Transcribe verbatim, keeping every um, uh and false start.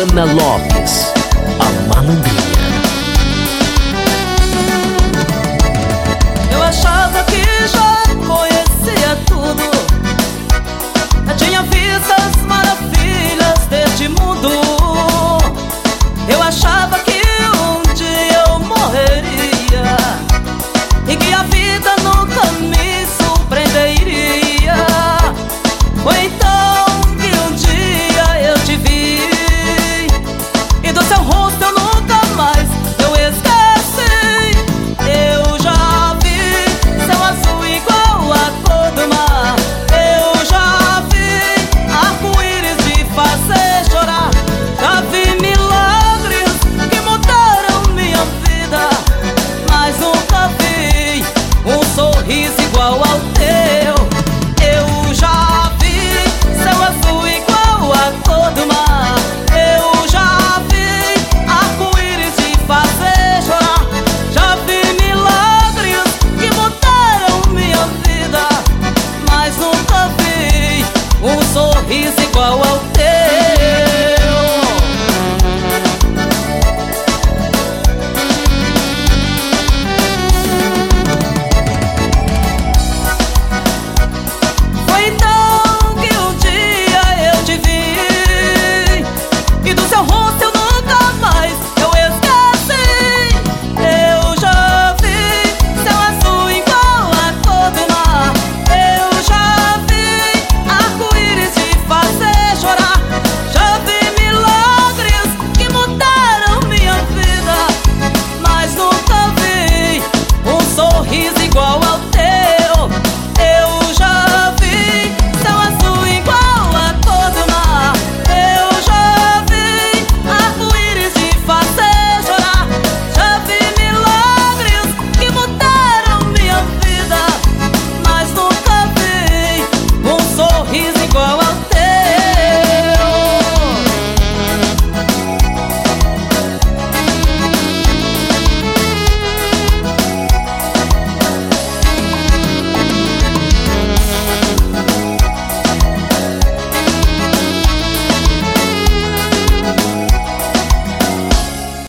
Ana Lopes, a malandrinha. Eu achava que já conhecia tudo, eu tinha visto as maravilhas deste mundo. Eu achava que um dia eu morreria e que a vida nunca me surpreenderia. Foi então que um dia eu te vi, e do seu rosto eu nunca mais eu esqueci. Eu já vi céu azul igual a cor do mar, eu já vi arco-íris de fazer chorar, já vi milagres que mudaram minha vida, mas nunca vi um sorriso igual ao teu. Eu já vi céu azul igual a cor do mar, eu já vi arco-íris de fazer chorar, já vi milagres que mudaram minha vida, mas nunca vi um sorriso igual ao teu.